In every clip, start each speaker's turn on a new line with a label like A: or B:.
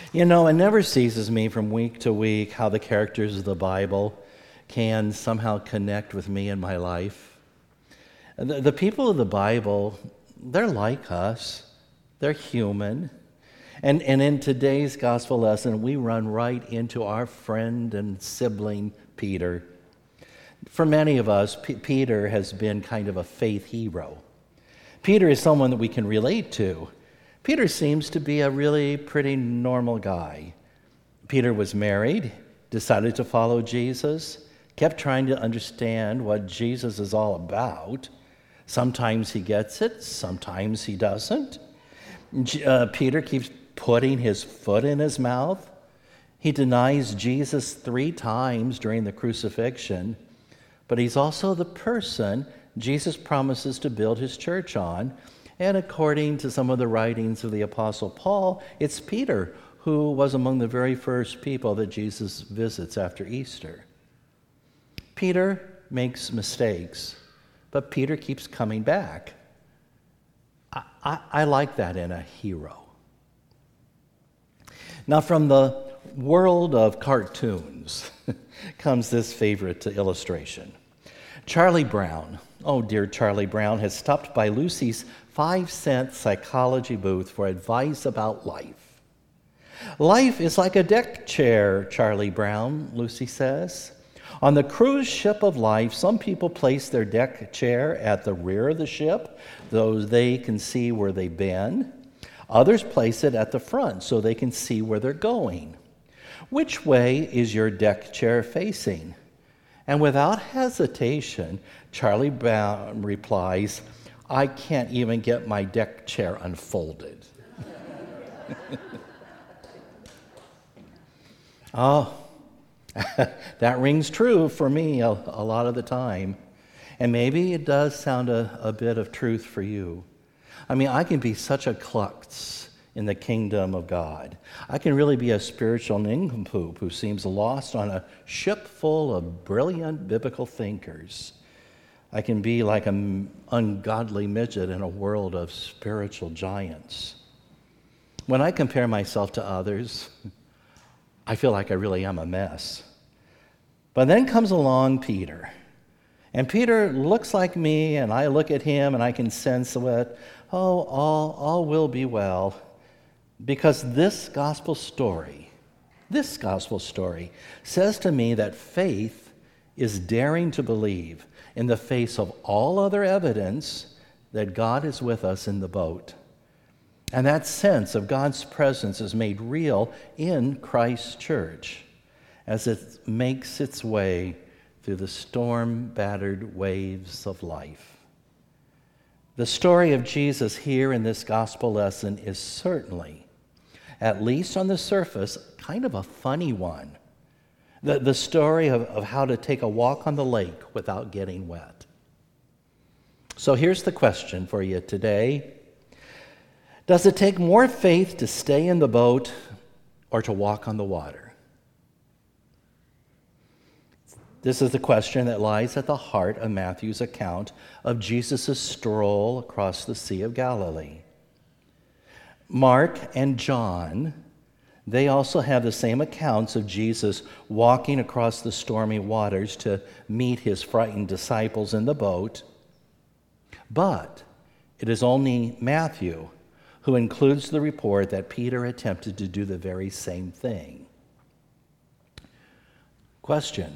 A: You know, it never ceases me from week to week how the characters of the Bible can somehow connect with me in my life. The people of the Bible, they're like us. They're human. And in today's gospel lesson, we run right into our friend and sibling, Peter. For many of us, Peter has been kind of a faith hero. Peter is someone that we can relate to. Peter seems to be a really pretty normal guy. Peter was married, decided to follow Jesus, kept trying to understand what Jesus is all about. Sometimes he gets it, sometimes he doesn't. Peter keeps putting his foot in his mouth. He denies Jesus 3 times during the crucifixion, but he's also the person Jesus promises to build his church on. And according to some of the writings of the Apostle Paul, it's Peter who was among the very first people that Jesus visits after Easter. Peter makes mistakes, but Peter keeps coming back. I like that in a hero. Now, from the world of cartoons comes this favorite illustration. Charlie Brown, oh dear Charlie Brown, has stopped by Lucy's 5-cent psychology booth for advice about life. Life is like a deck chair, Charlie Brown, Lucy says. On the cruise ship of life, some people place their deck chair at the rear of the ship, though they can see where they've been. Others place it at the front so they can see where they're going. Which way is your deck chair facing? And without hesitation, Charlie Brown replies, I can't even get my deck chair unfolded. Oh, that rings true for me a lot of the time. And maybe it does sound a bit of truth for you. I mean, I can be such a klutz in the kingdom of God. I can really be a spiritual nincompoop who seems lost on a ship full of brilliant biblical thinkers. I can be like an ungodly midget in a world of spiritual giants. When I compare myself to others, I feel like I really am a mess. But then comes along Peter. And Peter looks like me, and I look at him, and I can sense what, all will be well. Because this gospel story says to me that faith is daring to believe in the face of all other evidence that God is with us in the boat. And that sense of God's presence is made real in Christ's church as it makes its way through the storm-battered waves of life. The story of Jesus here in this gospel lesson is certainly, at least on the surface, kind of a funny one. The story of how to take a walk on the lake without getting wet. So here's the question for you today. Does it take more faith to stay in the boat or to walk on the water? This is the question that lies at the heart of Matthew's account of Jesus' stroll across the Sea of Galilee. Mark and John, they also have the same accounts of Jesus walking across the stormy waters to meet his frightened disciples in the boat. But it is only Matthew who includes the report that Peter attempted to do the very same thing. Question: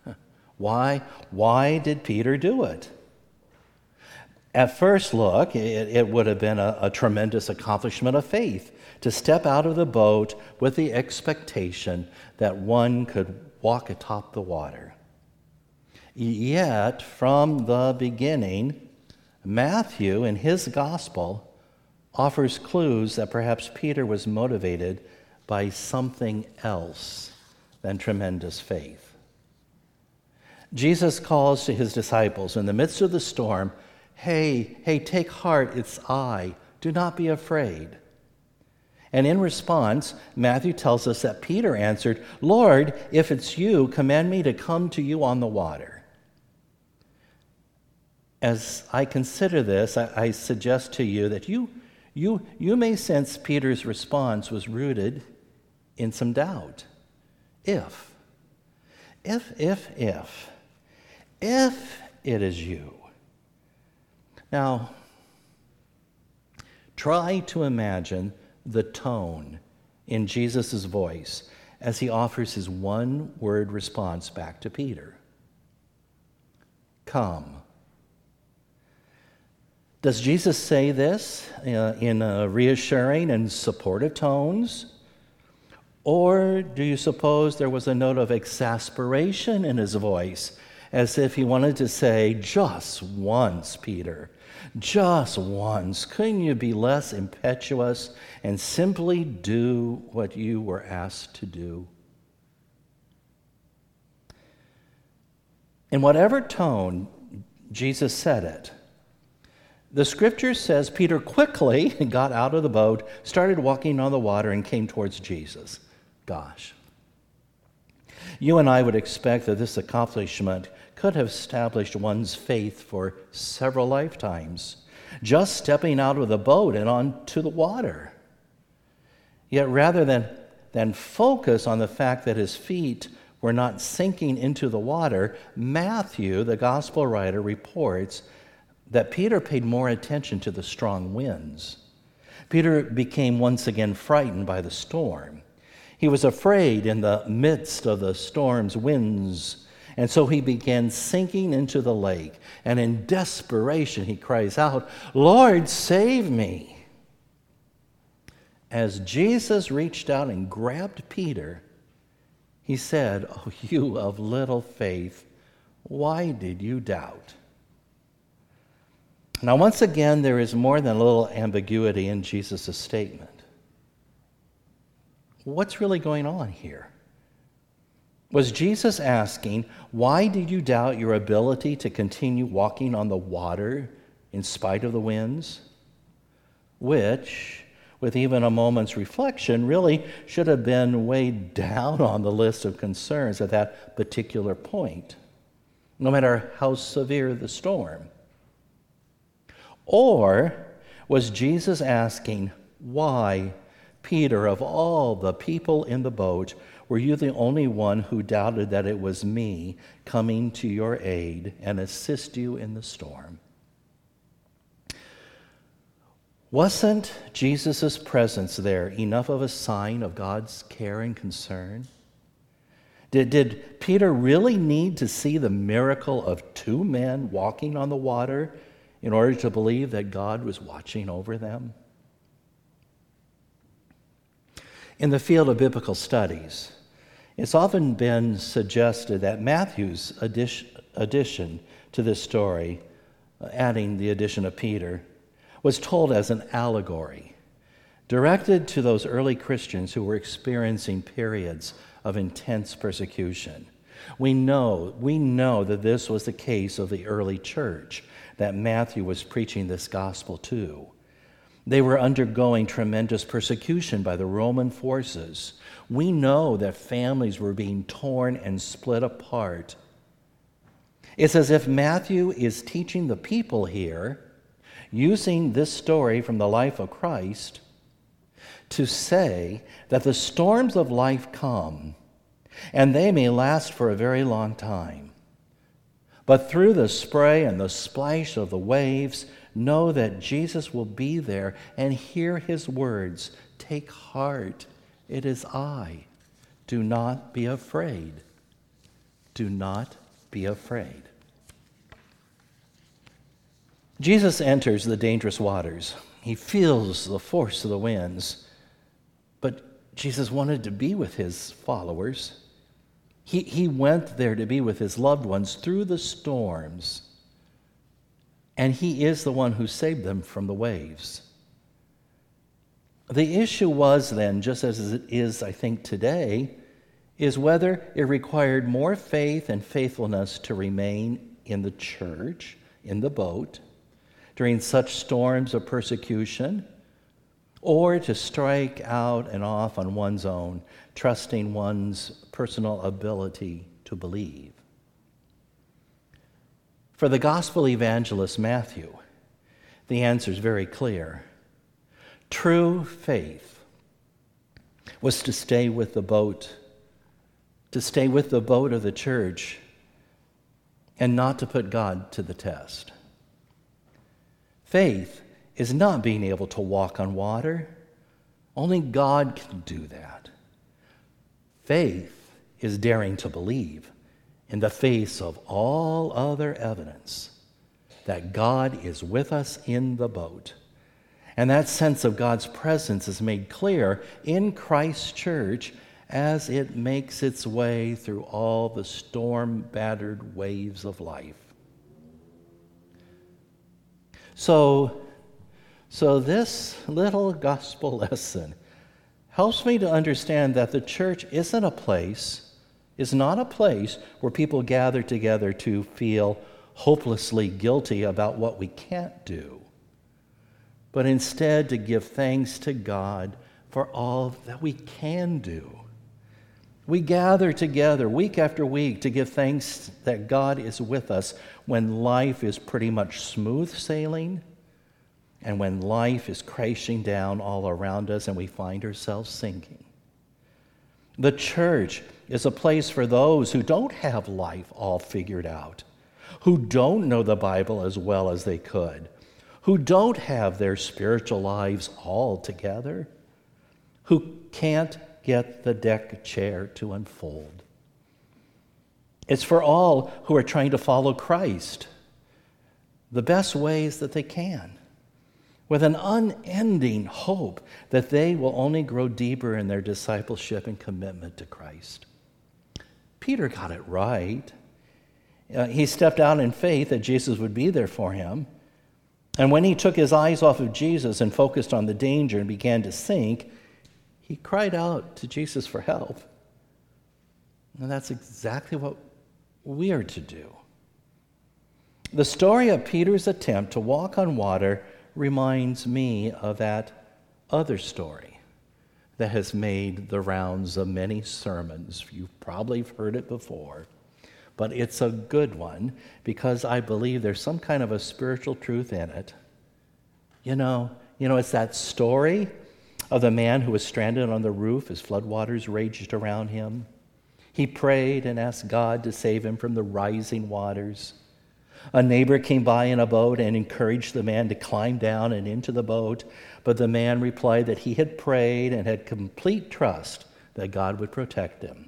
A: Why did Peter do it? At first look, it would have been a tremendous accomplishment of faith to step out of the boat with the expectation that one could walk atop the water. Yet, from the beginning, Matthew, in his gospel, offers clues that perhaps Peter was motivated by something else than tremendous faith. Jesus calls to his disciples in the midst of the storm, Hey, take heart, it's I. Do not be afraid. And in response, Matthew tells us that Peter answered, Lord, if it's you, command me to come to you on the water. As I consider this, I suggest to you that you may sense Peter's response was rooted in some doubt. If it is you. Now, try to imagine the tone in Jesus' voice as he offers his one-word response back to Peter. Come. Does Jesus say this in reassuring and supportive tones? Or do you suppose there was a note of exasperation in his voice, as if he wanted to say, just once, Peter, just once, couldn't you be less impetuous and simply do what you were asked to do? In whatever tone Jesus said it, the scripture says Peter quickly got out of the boat, started walking on the water, and came towards Jesus. Gosh. You and I would expect that this accomplishment could have established one's faith for several lifetimes, just stepping out of the boat and onto the water. Yet rather than focus on the fact that his feet were not sinking into the water, Matthew, the gospel writer, reports that Peter paid more attention to the strong winds. Peter became once again frightened by the storm. He was afraid in the midst of the storm's winds, and so he began sinking into the lake. And in desperation, he cries out, "Lord, save me!" As Jesus reached out and grabbed Peter, he said, "Oh, you of little faith, why did you doubt?" Now, once again, there is more than a little ambiguity in Jesus' statement. What's really going on here? Was Jesus asking, why did you doubt your ability to continue walking on the water in spite of the winds? Which, with even a moment's reflection, really should have been weighed down on the list of concerns at that particular point, no matter how severe the storm. Or was Jesus asking, why, Peter, of all the people in the boat, were you the only one who doubted that it was me coming to your aid and assist you in the storm? Wasn't Jesus' presence there enough of a sign of God's care and concern? Did Peter really need to see the miracle of two men walking on the water in order to believe that God was watching over them? In the field of biblical studies, it's often been suggested that Matthew's addition to this story, adding the addition of Peter, was told as an allegory, directed to those early Christians who were experiencing periods of intense persecution. We know that this was the case of the early church that Matthew was preaching this gospel to. They were undergoing tremendous persecution by the Roman forces. We know that families were being torn and split apart. It's as if Matthew is teaching the people here, using this story from the life of Christ, to say that the storms of life come, and they may last for a very long time. But through the spray and the splash of the waves, know that Jesus will be there and hear his words. Take heart, it is I. Do not be afraid. Do not be afraid. Jesus enters the dangerous waters. He feels the force of the winds. But Jesus wanted to be with his followers. He went there to be with his loved ones through the storms. And he is the one who saved them from the waves. The issue was then, just as it is, I think, today, is whether it required more faith and faithfulness to remain in the church, in the boat, during such storms of persecution, or to strike out and off on one's own, trusting one's personal ability to believe. For the gospel evangelist Matthew, the answer is very clear. True faith was to stay with the boat, of the church, and not to put God to the test. Faith is not being able to walk on water. Only God can do that. Faith is daring to believe in the face of all other evidence that God is with us in the boat. And that sense of God's presence is made clear in Christ's church as it makes its way through all the storm-battered waves of life. So this little gospel lesson helps me to understand that the church is not a place where people gather together to feel hopelessly guilty about what we can't do, but instead to give thanks to God for all that we can do. We gather together week after week to give thanks that God is with us when life is pretty much smooth sailing and when life is crashing down all around us and we find ourselves sinking. The church is a place for those who don't have life all figured out, who don't know the Bible as well as they could, who don't have their spiritual lives all together, who can't get the deck chair to unfold. It's for all who are trying to follow Christ the best ways that they can, with an unending hope that they will only grow deeper in their discipleship and commitment to Christ. Peter got it right. He stepped out in faith that Jesus would be there for him. And when he took his eyes off of Jesus and focused on the danger and began to sink, he cried out to Jesus for help. And that's exactly what we are to do. The story of Peter's attempt to walk on water reminds me of that other story that has made the rounds of many sermons. You've probably heard it before, but it's a good one because I believe there's some kind of a spiritual truth in it. You know, it's that story of the man who was stranded on the roof as floodwaters raged around him. He prayed and asked God to save him from the rising waters. A neighbor came by in a boat and encouraged the man to climb down and into the boat, but the man replied that he had prayed and had complete trust that God would protect him.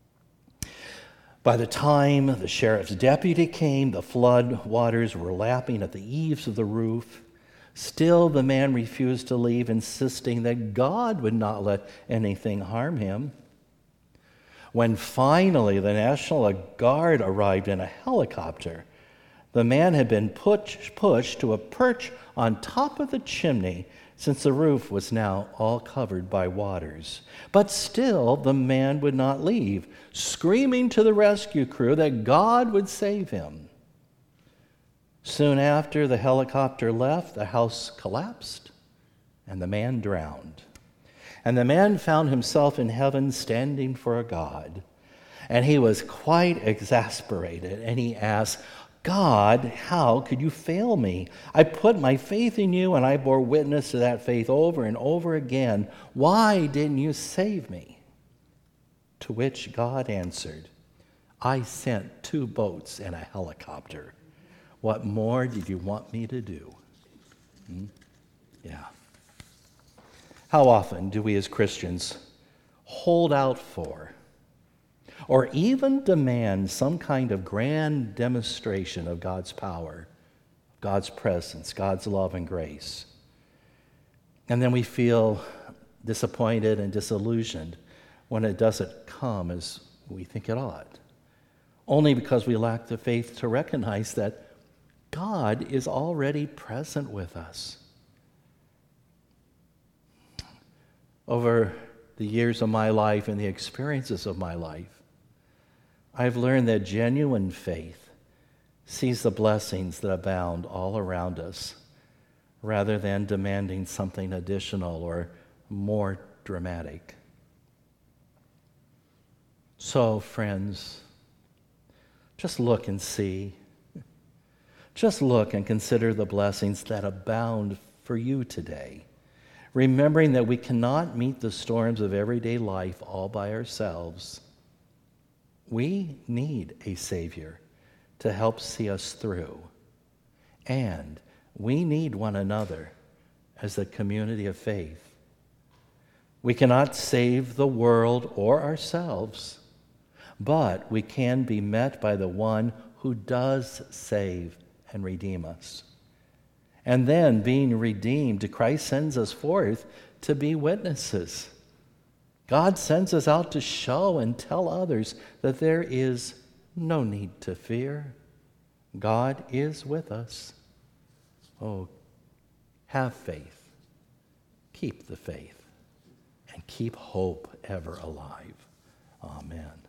A: By the time the sheriff's deputy came, the flood waters were lapping at the eaves of the roof. Still, the man refused to leave, insisting that God would not let anything harm him. When finally the National Guard arrived in a helicopter, the man had been pushed to a perch on top of the chimney since the roof was now all covered by waters. But still, the man would not leave, screaming to the rescue crew that God would save him. Soon after the helicopter left, the house collapsed and the man drowned. And the man found himself in heaven standing for a God. And he was quite exasperated, and he asked, God, how could you fail me? I put my faith in you, and I bore witness to that faith over and over again. Why didn't you save me? To which God answered, I sent 2 boats and a helicopter. What more did you want me to do? Yeah. How often do we as Christians hold out for or even demand some kind of grand demonstration of God's power, God's presence, God's love and grace? And then we feel disappointed and disillusioned when it doesn't come as we think it ought, only because we lack the faith to recognize that God is already present with us. Over the years of my life and the experiences of my life, I've learned that genuine faith sees the blessings that abound all around us rather than demanding something additional or more dramatic. So, friends, just look and see. Just look and consider the blessings that abound for you today, remembering that we cannot meet the storms of everyday life all by ourselves. We need a Savior to help see us through. And we need one another as the community of faith. We cannot save the world or ourselves, but we can be met by the one who does save and redeem us. And then, being redeemed, Christ sends us forth to be witnesses. God sends us out to show and tell others that there is no need to fear. God is with us. Oh, have faith, keep the faith, and keep hope ever alive. Amen.